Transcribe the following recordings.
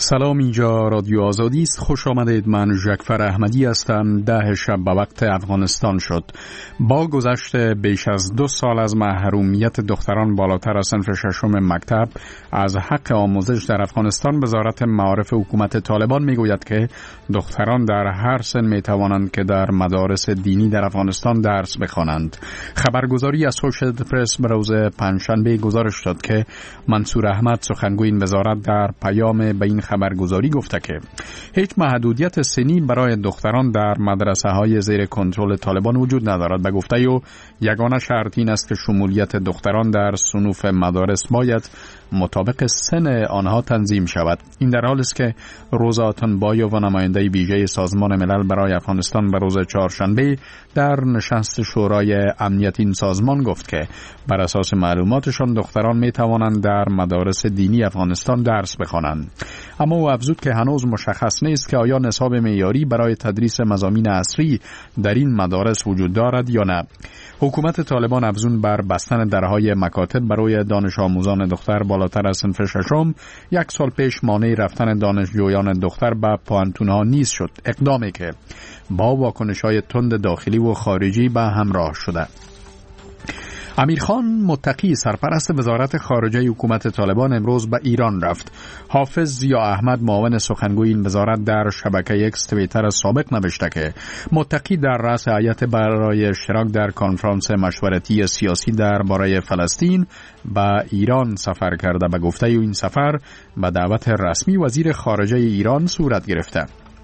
سلام، اینجا رادیو آزادی است. خوش آمدید. من جعفر احمدی هستم. 10 شب به وقت افغانستان شد. با گذشت بیش از 2 سال از محرومیت دختران بالاتر از صنف ششم مکتب از حق آموزش در افغانستان، وزارت معارف حکومت طالبان میگوید که دختران در هر سن میتوانند که در مدارس دینی در افغانستان درس بخوانند. خبرگزاری اسوشیتد پرس به روز پنجشنبه گزارش داد که منصور احمد، سخنگوی این وزارت، در پیام به این خبرگزاری گفته که هیچ محدودیت سنی برای دختران در مدرسه های زیر کنترل طالبان وجود ندارد و گفته یگانه شرط این است که شمولیت دختران در صنوف مدارس باید مطابق سن آنها تنظیم شود. این در حالی است که روزا آتنبایو و نماینده ویژه سازمان ملل برای افغانستان به روز چهارشنبه در نشست شورای امنیت این سازمان گفت که بر اساس معلوماتشان دختران می توانند در مدارس دینی افغانستان درس بخوانند. اما او افزود که هنوز مشخص نیست که آیا نصاب معیاری برای تدریس مضامین عصری در این مدارس وجود دارد یا نه. حکومت طالبان افزون بر بستن درهای مکاتب برای دانش آموزان دختر بالاتر از صنف ششم 1 سال پیش مانع رفتن دانشجویان دختر به پوهنتون‌ها نیز شد، اقدامی که با واکنش‌های تند داخلی و خارجی به همراه شده. امیرخان متقی، سرپرست وزارت خارجه حکومت طالبان، امروز به ایران رفت. حافظ ضیا احمد، معاون سخنگوی این وزارت، در شبکه اکس توییتر سابق نوشته که متقی در رأس هیئت برای اشتراک در کنفرانس مشورتی سیاسی درباره فلسطین به ایران سفر کرده و گفته این سفر به دعوت رسمی وزیر خارجه ایران صورت گرفته.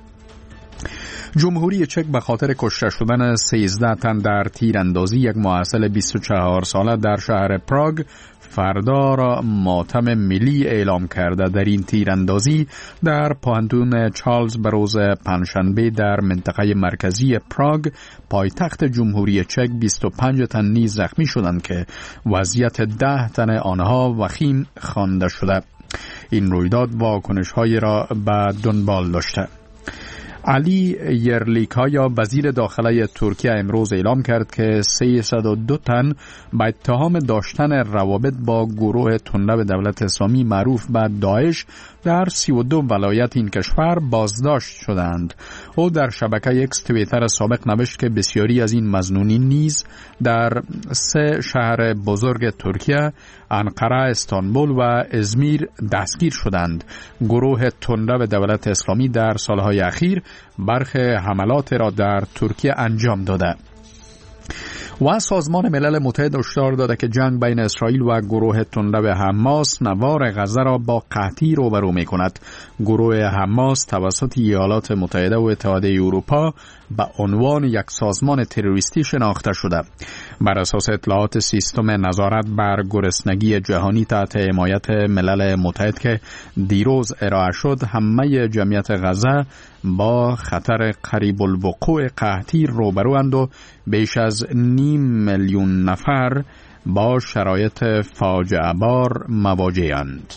جمهوری چک به خاطر کشته شدن 13 تن در تیراندازی یک محصل 24 ساله در شهر پراگ فردا را ماتم ملی اعلام کرده. در این تیراندازی در پوهنتون چارلز به روز پنجشنبه در منطقه مرکزی پراگ پایتخت جمهوری چک 25 تن نیز زخمی شدند که وضعیت 10 تن آنها وخیم خوانده شده. این رویداد واکنش‌هایی را به دنبال داشته. علی یرلیکایا، وزیر داخله ترکیه، امروز اعلام کرد که 302 تن به اتهام داشتن روابط با گروه تندرو دولت اسلامی معروف به داعش در 32 ولایت این کشور بازداشت شدند. او در شبکه اکس توییتر سابق نوشت که بسیاری از این مظنونین نیز در 3 شهر بزرگ ترکیه، انقره، استانبول و ازمیر دستگیر شدند. گروه تندرو دولت اسلامی در سالهای اخیر برخی حملات را در ترکیه انجام داده و سازمان ملل متحد هشدار داده که جنگ بین اسرائیل و گروه تندرو حماس نوار غزه را با قحطی روبرو می کند. گروه حماس توسط ایالات متحده و اتحادیه اروپا به عنوان یک سازمان تروریستی شناخته شده. بر اساس اطلاعات سیستم نظارت بر گرسنگی جهانی تحت حمایت ملل متحد که دیروز ارائه شد، همه جمعیت غزه با خطر قریب الوقوع قحطی روبروند و بیش از 500,000 نفر با شرایط فاجعه بار مواجه‌اند.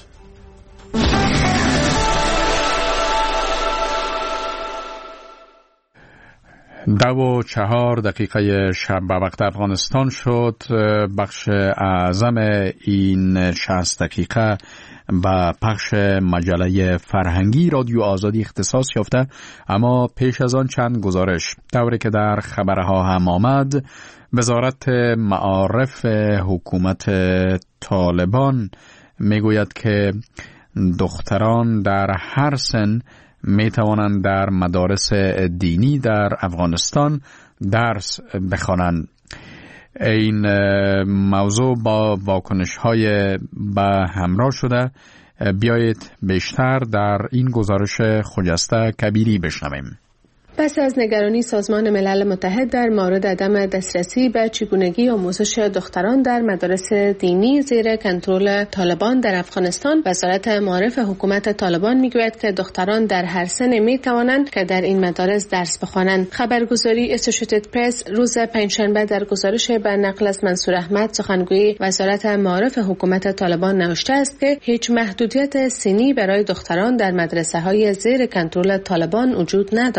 2:04 شب به وقت افغانستان شد. بخش اعظم این 60 دقیقه با پخش مجله فرهنگی رادیو آزادی اختصاص یافته، اما پیش از آن چند گزارش. طوری که در خبرها هم آمد، وزارت معارف حکومت طالبان میگوید که دختران در هر سن می توانند در مدارس دینی در افغانستان درس بخوانند. این موضوع با واکنش‌های به همراه شده. بیایید بیشتر در این گزارش خجسته کبیری بشنویم. پس از نگرانی سازمان ملل متحد در مورد عدم دسترسی به چگونگی آموزش دختران در مدارس دینی زیر کنترل طالبان در افغانستان، وزارت معارف حکومت طالبان میگوید که دختران در هر سن میتوانند که در این مدارس درس بخوانند. خبرگزاری اسوشیتد پرس روز پنجشنبه در گزارش به نقل از منصور احمد، سخنگوی وزارت معارف حکومت طالبان، نوشته است که هیچ محدودیت سنی برای دختران در مدرسه های زیر کنترل طالبان وجود ندارد.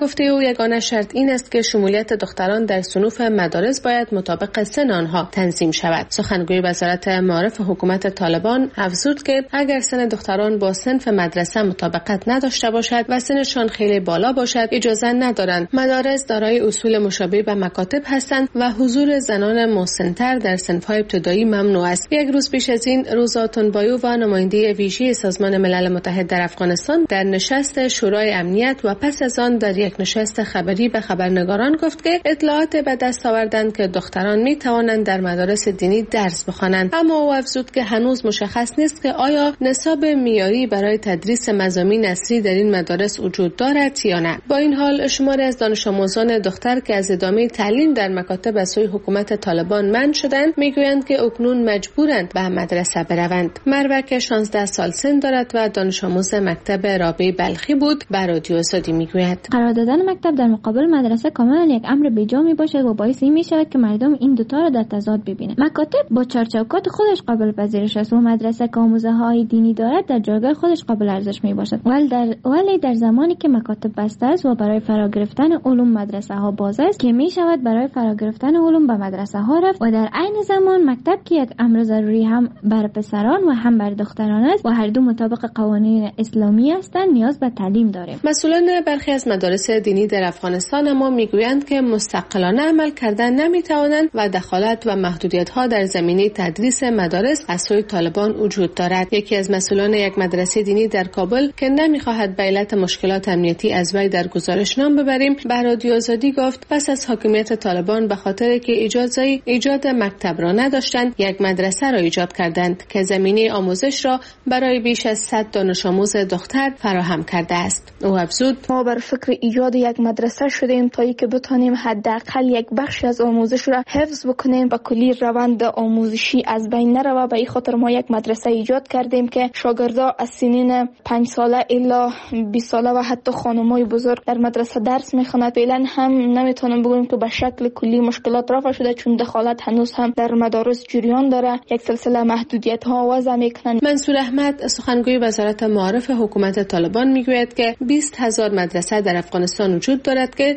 گفته او یگانه شرط این است که شمولیت دختران در صنوف مدارس باید مطابق سن آنها تنظیم شود. سخنگوی وزارت معارف حکومت طالبان افزود که اگر سن دختران با صنف مدرسه مطابقت نداشته باشد و سنشان خیلی بالا باشد اجازه ندارند. مدارس دارای اصول مشابه به مکاتب هستند و حضور زنان مسن‌تر در صنف‌های ابتدایی ممنوع است. یک روز پیش از این روزا تونبایو و نماینده ویژه سازمان ملل متحد در افغانستان در نشست شورای امنیت و پس از آن در یک نشست خبری به خبرنگاران گفت که اطلاعات به دست آوردند که دختران می توانند در مدارس دینی درس بخوانند، اما او افزود که هنوز مشخص نیست که آیا نصاب معیاری برای تدریس مضامین اصلی در این مدارس وجود دارد یا نه. با این حال شماری از دانش آموزان دختر که از ادامه تعلیم در مکاتب از سوی حکومت طالبان منع شدند میگویند که اکنون مجبورند به مدرسه بروند. مروه که 16 سال سن دارد و دانش آموز مکتب رابعه بلخی بود به رادیو آزادی میگوید قرار دادن مکتب در مقابل مدرسه کاملا یک امر بیجا میباشد و باعث این میشود که مردم این دوتا را در تضاد ببینند. مکاتب با چارچوبات خودش قابل پذیرش است و مدرسه که آموزه‌های دینی دارد در جایگاه خودش قابل ارزش میباشد. ولی در زمانی که مکاتب بسته است و برای فرا گرفتن علوم مدرسه ها باز است که میشود برای فرا گرفتن علوم به مدرسه ها رفت و در عین زمان مکتب که یک امر ضروری هم بر پسران و هم بر دختران است و هر دو مطابق قوانین اسلامی هستند نیاز به تعلیم داریم. مسئولان برخی از مدارس دینی در افغانستان اما میگویند که مستقلانه عمل کردن نمیتوانند و دخالت و محدودیت‌ها در زمینه تدریس مدارس از سوی طالبان وجود دارد. یکی از مسئولان یک مدرسه دینی در کابل که نمیخواهد به علت مشکلات امنیتی از وی در گزارش نام ببریم به رادیو آزادی گفت پس از حاکمیت طالبان به خاطر که ایجاد مکتب را نداشتند یک مدرسه را ایجاد کردند که زمینه آموزش را برای بیش از 100 دانش آموز دختر فراهم کرده است. او افزود ما بر فکر ایجاد یک مدرسه شدیم تا اینکه بتانیم حداقل یک بخش از آموزش را حفظ بکنیم و کلی روند آموزشی از بین نرود. به این خاطر ما یک مدرسه ایجاد کردیم که شاگردا از سنین 5 ساله الا 20 ساله و حتی خانمای بزرگ در مدرسه درس میخونند. فعلا هم نمیتونم بگم که به شکل کلی مشکلات رفع شده چون دخالت هنوز هم در مدارس جریان داره. یک سلسله محدودیت ها وضع میکنند. منصور احمد سخنگوی وزارت معارف حکومت طالبان میگوید که 20,000 مدرسه در افغانستان وجود دارد که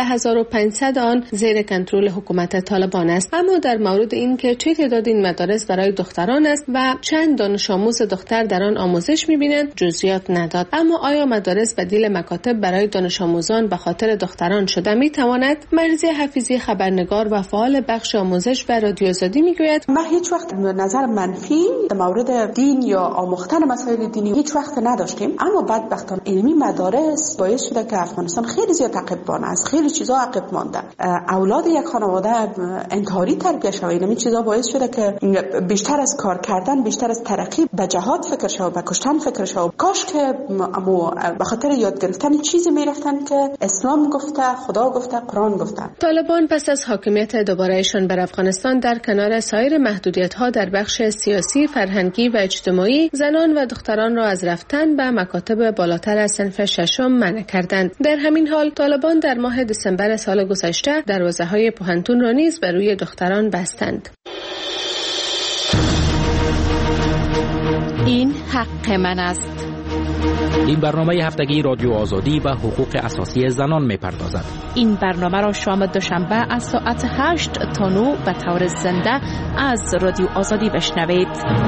13,500 آن زیر کنترل حکومت طالبان است. اما در مورد این که چه تعداد این مدارس برای دختران است و چند دانش آموز دختر در آن آموزش میبینند جزئیات نداد. اما آیا مدارس بدیل مکاتب برای دانش آموزان به خاطر دختران شده میتواند؟ مرزی حفیظی خبرنگار و فعال بخش آموزش به رادیو آزادی میگوید ما هیچ وقت نظر منفی در مورد دین یا آموختن مسائل دینی هیچ وقت نداشتیم، اما بدبختانه علمی مدارس باعث شده که افغانستان خیلی زیاد عقب است. خیلی چیزا عقب مانده. اولاد یک خانواده انتحاری تربیت شوه. این چیزا باعث شده که بیشتر از کار کردن، بیشتر از ترقی به جهاد فکر شو، به کشتن فکر شو. کاش که به خاطر یاد گرفتن چیزی میرفتن که اسلام گفته، خدا گفته، قرآن گفته. طالبان پس از حاکمیت دوبارهشان بر افغانستان در کنار سایر محدودیت‌ها در بخش سیاسی، فرهنگی و اجتماعی زنان و دختران را از رفتن به مکاتب بالاتر از صنف ششم منع کردند. در همین حال طالبان در ماه دسامبر سال گذشته دروازه‌های پوهنتون را نیز بر روی دختران بستند. این حق من است. این برنامه هفتگی رادیو آزادی به حقوق اساسی زنان می‌پردازد. این برنامه را شام دوشنبه از ساعت 8 تا 9 به طور زنده از رادیو آزادی بشنوید.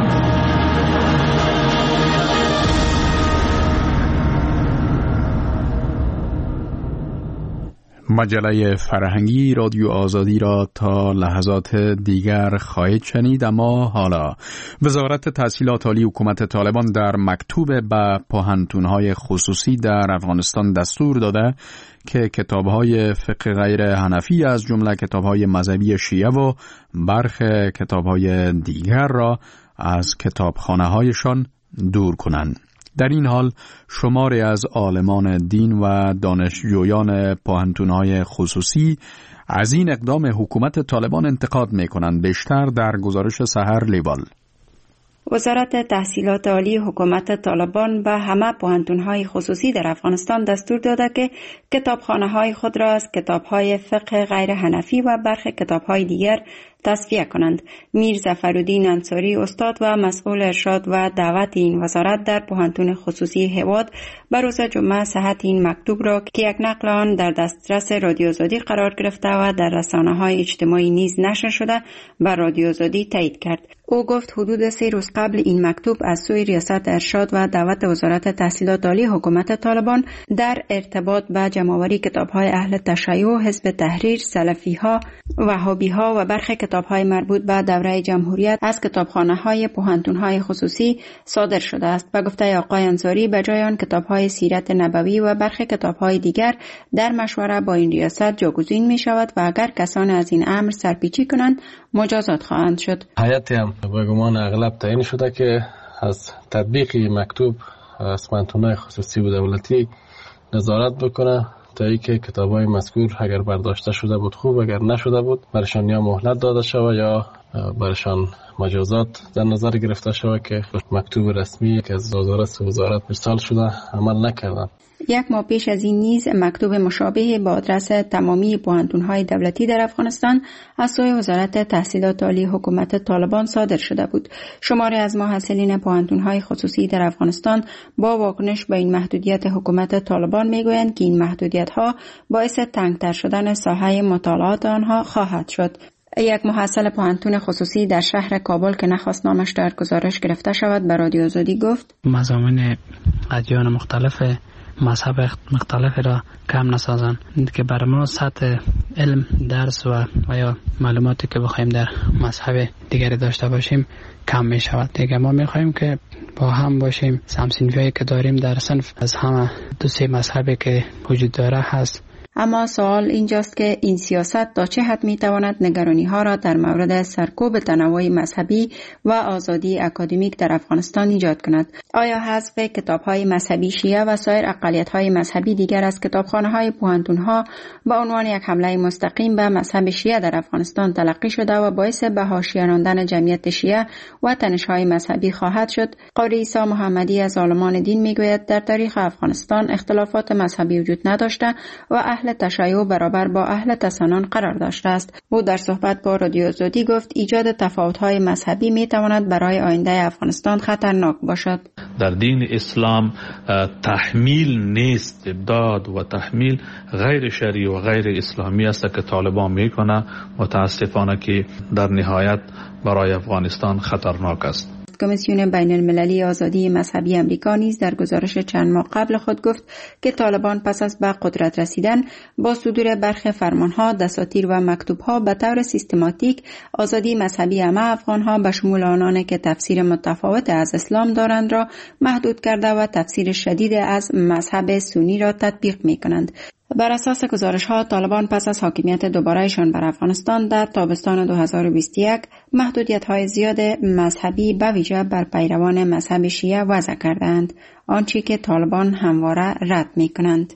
مجله فرهنگی رادیو آزادی را تا لحظات دیگر خواهید شنید. اما حالا وزارت تحصیلات عالی حکومت طالبان در مکتوب به پوهنتون‌های خصوصی در افغانستان دستور داده که کتاب‌های فقه غیر حنفی از جمله کتاب‌های مذهبی شیعه و برخی کتاب‌های دیگر را از کتابخانه‌هایشان دور کنند. در این حال شماری از عالمان دین و دانشجویان پوهنتون‌های خصوصی از این اقدام حکومت طالبان انتقاد می‌کنند. بیشتر در گزارش سحر لیوال. وزارت تحصیلات عالی حکومت طالبان به همه پوهنتون‌های خصوصی در افغانستان دستور داده که کتابخانه‌های خود را از کتاب‌های فقه غیر حنفی و برخی کتاب‌های دیگر تصفیه کنند. میر ظفرالدین انصاری استاد و مسئول ارشاد و دعوت این وزارت در پوهنتون خصوصی هواد به روز جمعه صحت این مکتوب را که یک نقل آن در دسترس رادیو آزادی قرار گرفته و در رسانه‌های اجتماعی نیز نشر شده بر رادیو آزادی تایید کرد. او گفت حدود 3 روز قبل این مکتوب از سوی ریاست ارشاد و دعوت وزارت تحصیلات عالی حکومت طالبان در ارتباط به جمع‌آوری کتاب‌های اهل تشیع، حزب تحریر، سلفی‌ها، وهابی‌ها و برخی کتاب‌های مربوط به دوره جمهوریت از کتابخانه‌های پوهنتون‌های خصوصی صادر شده است. به گفته آقای انصاری به جای آن کتاب‌های سیرت نبوی و برخی کتاب‌های دیگر در مشوره با این ریاست جاگزین می‌شود و اگر کسان از این امر سرپیچی کنند مجازات خواهند شد. هیئت هم به گمان اغلب تعیین شده که از تطبیق مکتوب از پوهنتون‌های خصوصی و دولتی نظارت بکنه تا اینکه کتاب‌های مذکور اگر برداشته شده بود خوب، اگر نشده بود برشان یا مهلت داده شود یا برشان مجازات در نظر گرفته شود که مکتوب رسمی که از وزارت ارسال شده عمل نکردند. یک ماه پیش از این نیز مکتوب مشابه با آدرس تمامی پوهنتون‌های دولتی در افغانستان از سوی وزارت تحصیلات عالی حکومت طالبان صادر شده بود. شماری از محصلین پوهنتون‌های خصوصی در افغانستان با واکنش به این محدودیت حکومت طالبان میگویند که این محدودیت‌ها باعث تنگتر شدن ساحه مطالعات آنها خواهد شد. یک محصل پوهنتون خصوصی در شهر کابل که نخواست نامش در گزارش گرفته شود به رادیو آزادی گفت مضامین ادیان مختلف مذهب مختلف را کم نسازند که برای ما سطح علم درس و یا معلوماتی که بخوایم در مذهب دیگری داشته باشیم کم می شود. دیگه ما می خواهیم که با هم باشیم، هم‌صنفی که داریم در صنف از همه 2-3 مذهبی که وجود داره هست. اما سوال اینجاست که این سیاست تا چه حد میتواند نگرانی ها را در مورد سرکوب تنوع مذهبی و آزادی اکادمیک در افغانستان ایجاد کند؟ آیا حذف کتاب های مذهبی شیعه و سایر اقلیت های مذهبی دیگر از کتابخانه های پوهنتون ها به عنوان یک حمله مستقیم به مذهب شیعه در افغانستان تلقی شده و باعث به حاشیه راندن جمعیت شیعه و تنش های مذهبی خواهد شد؟ قاری عیسی محمدی از عالمان دین میگوید در تاریخ افغانستان اختلافات مذهبی وجود نداشته و اهل تشیع برابر با اهل تسنن قرار داشته است. او در صحبت با رادیو آزادی گفت ایجاد تفاوت‌های مذهبی می‌تواند برای آینده افغانستان خطرناک باشد. در دین اسلام تحمیل نیست، داد و تحمیل غیر شرعی و غیر اسلامی است که طالبان میکنه. متاسفانه که در نهایت برای افغانستان خطرناک است. کمیسیون بین المللی آزادی مذهبی امریکا نیز در گزارش چند ماه قبل خود گفت که طالبان پس از به قدرت رسیدن با صدور برخی فرمانها، دساتیر و مکتوبها به طور سیستماتیک آزادی مذهبی همه افغانها به شمول آنان که تفسیر متفاوت از اسلام دارند را محدود کرده و تفسیر شدید از مذهب سنی را تطبیق می کنند. بر اساس گزارش ها طالبان پس از حاکمیت دوبارهشان بر افغانستان در تابستان 2021 محدودیت های زیاد مذهبی به ویژه بر پیروان مذهب شیعه وضع کردند، آنچه که طالبان همواره رد می کنند.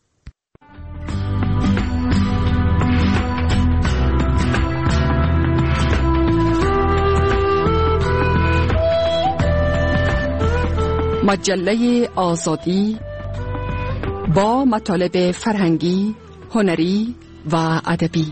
مجله آزادی با مطالب فرهنگی، هنری و ادبی.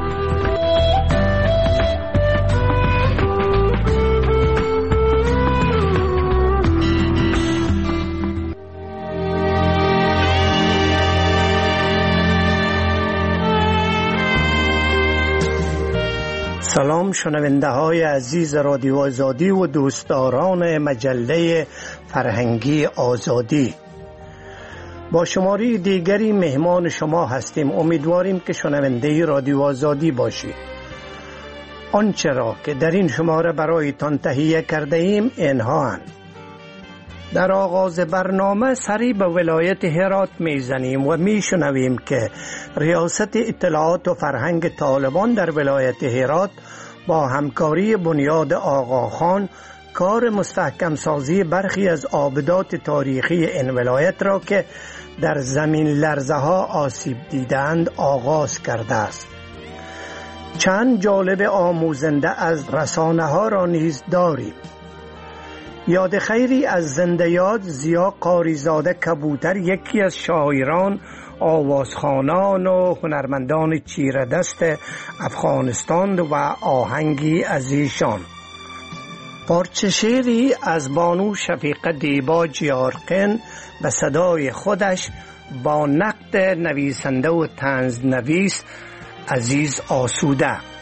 سلام شنونده های عزیز رادیو آزادی و دوستداران مجله فرهنگی آزادی. با شماره دیگری مهمان شما هستیم. امیدواریم که شنونده رادیو آزادی باشید. آنچه را که در این شماره برایتان تهیه کرده ایم اینها هستند. در آغاز برنامه سری به ولایت هرات میزنیم و میشنویم که ریاست اطلاعات و فرهنگ طالبان در ولایت هرات با همکاری بنیاد آقاخان کار مستحکم سازی برخی از آبدات تاریخی این ولایت را که در زمین لرزه ها آسیب دیدند آغاز کرده است. چند جالب آموزنده از رسانه ها را نیز داریم. یاد خیری از زنده یاد زیا قاریزاده کبوتر یکی از شاعران آوازخوانان و هنرمندان چیردست افغانستان و آهنگی از ایشان. پارچه شعری از بانو شفیقه دیبا جیارقین به صدای خودش با نقد نویسنده و طنزنویس عزیز آسوده.